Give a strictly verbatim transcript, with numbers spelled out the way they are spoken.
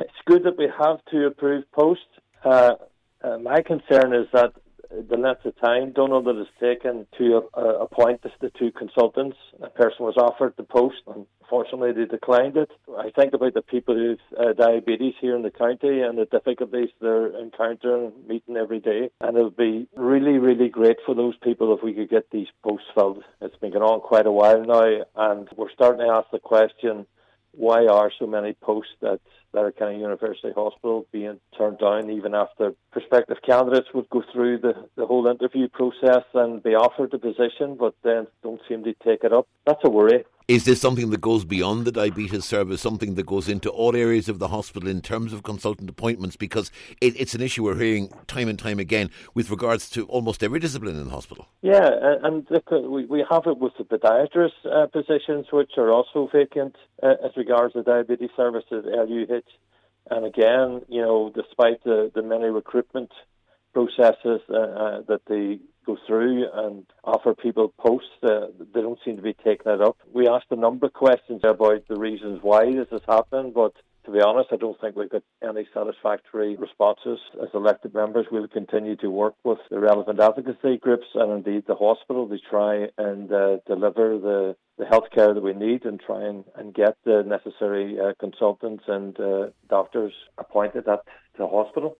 it's good that we have two approved posts. Uh, uh, my concern is that the length of time Donald that has taken to uh, appoint the, the two consultants. A person was offered the post, and unfortunately they declined it. I think about the people who have uh, diabetes here in the county and the difficulties they're encountering, meeting every day. And it would be really, really great for those people if we could get these posts filled. It's been going on quite a while now, and we're starting to ask the question, why are so many posts at Letterkenny University Hospital being turned down even after prospective candidates would go through the, the whole interview process and be offered the position, but then don't seem to take it up? That's a worry. Is this something that goes beyond the diabetes service, something that goes into all areas of the hospital in terms of consultant appointments? Because it, it's an issue we're hearing time and time again with regards to almost every discipline in the hospital. Yeah, and we, we have it with the podiatrist uh, positions, which are also vacant uh, as regards the diabetes service at L U H. And again, you know, despite the, the many recruitment processes uh, uh, that they go through and offer people posts, uh, they don't seem to be taking it up. We asked a number of questions about the reasons why this has happened, but to be honest, I don't think we've got any satisfactory responses. As elected members, we'll continue to work with the relevant advocacy groups and indeed the hospital to try and uh, deliver the, the health care that we need and try and, and get the necessary uh, consultants and uh, doctors appointed at the hospital.